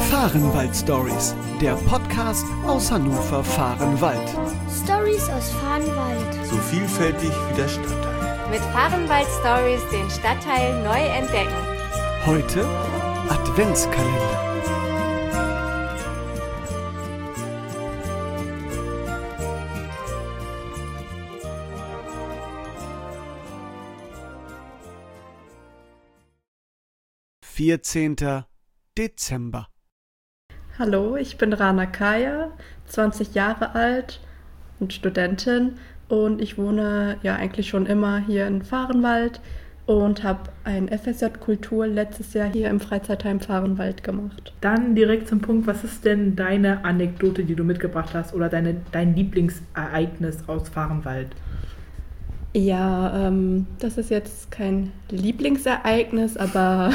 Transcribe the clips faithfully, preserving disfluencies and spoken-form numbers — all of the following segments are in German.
Fahrenwald-Stories, der Podcast aus Hannover Fahrenwald. Stories aus Fahrenwald. So vielfältig wie der Stadtteil. Mit Fahrenwald-Stories den Stadtteil neu entdecken. Heute Adventskalender. vierzehnter Dezember. Hallo, ich bin Rana Kaya, zwanzig Jahre alt und Studentin und ich wohne ja eigentlich schon immer hier in Fahrenwald und habe ein F S J Kultur letztes Jahr hier im Freizeitheim Fahrenwald gemacht. Dann direkt zum Punkt, was ist denn deine Anekdote, die du mitgebracht hast oder deine, dein Lieblingsereignis aus Fahrenwald? Ja, ähm, das ist jetzt kein Lieblingsereignis, aber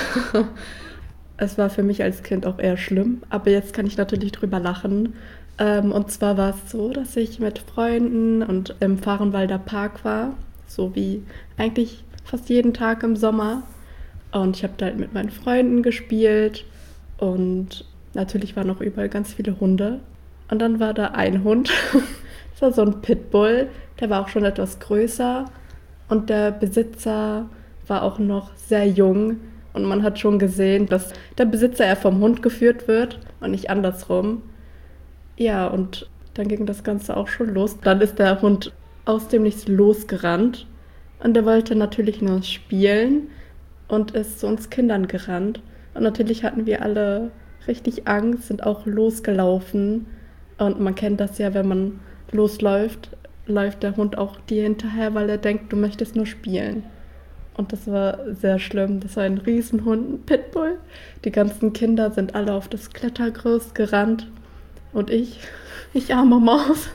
es war für mich als Kind auch eher schlimm. Aber jetzt kann ich natürlich drüber lachen. Ähm, und zwar war es so, dass ich mit Freunden und im Fahrenwalder Park war, so wie eigentlich fast jeden Tag im Sommer. Und ich habe da halt mit meinen Freunden gespielt und natürlich waren auch überall ganz viele Hunde. Und dann war da ein Hund, das war so ein Pitbull, der war auch schon etwas größer und der Besitzer war auch noch sehr jung. Und man hat schon gesehen, dass der Besitzer eher vom Hund geführt wird und nicht andersrum. Ja, und dann ging das Ganze auch schon los. Dann ist der Hund aus dem Nichts losgerannt und der wollte natürlich nur spielen und ist zu uns Kindern gerannt. Und natürlich hatten wir alle richtig Angst, sind auch losgelaufen. Und man kennt das ja, wenn man losläuft, läuft der Hund auch dir hinterher, weil er denkt, du möchtest nur spielen. Und das war sehr schlimm. Das war ein Riesenhund, ein Pitbull. Die ganzen Kinder sind alle auf das Klettergerüst gerannt. Und ich, ich arme Maus,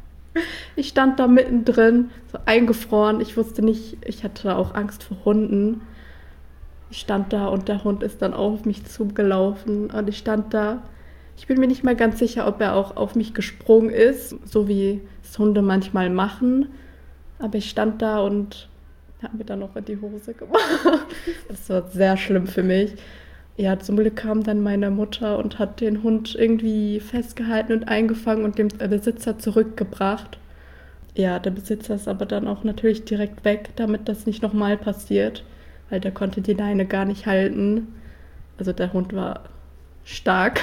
ich stand da mittendrin, so eingefroren. Ich wusste nicht, ich hatte auch Angst vor Hunden. Ich stand da und der Hund ist dann auch auf mich zugelaufen. Und ich stand da. Ich bin mir nicht mal ganz sicher, ob er auch auf mich gesprungen ist, so wie es Hunde manchmal machen. Aber ich stand da und habe mir dann noch in die Hose gemacht. Das war sehr schlimm für mich. Ja, zum Glück kam dann meine Mutter und hat den Hund irgendwie festgehalten und eingefangen und dem Besitzer zurückgebracht. Ja, der Besitzer ist aber dann auch natürlich direkt weg, damit das nicht nochmal passiert, weil der konnte die Leine gar nicht halten. Also der Hund war stark.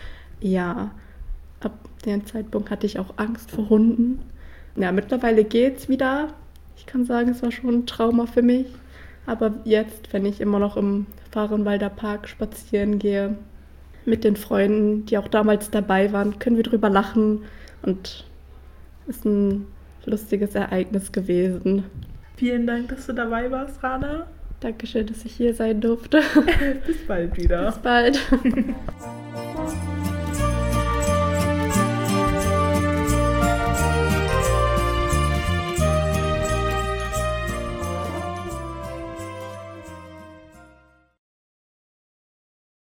Ja, ab dem Zeitpunkt hatte ich auch Angst vor Hunden. Ja, mittlerweile geht's wieder. Ich kann sagen, es war schon ein Trauma für mich. Aber jetzt, wenn ich immer noch im Fahrenwalder Park spazieren gehe, mit den Freunden, die auch damals dabei waren, können wir drüber lachen. Und es ist ein lustiges Ereignis gewesen. Vielen Dank, dass du dabei warst, Rana. Dankeschön, dass ich hier sein durfte. Bis bald wieder. Bis bald.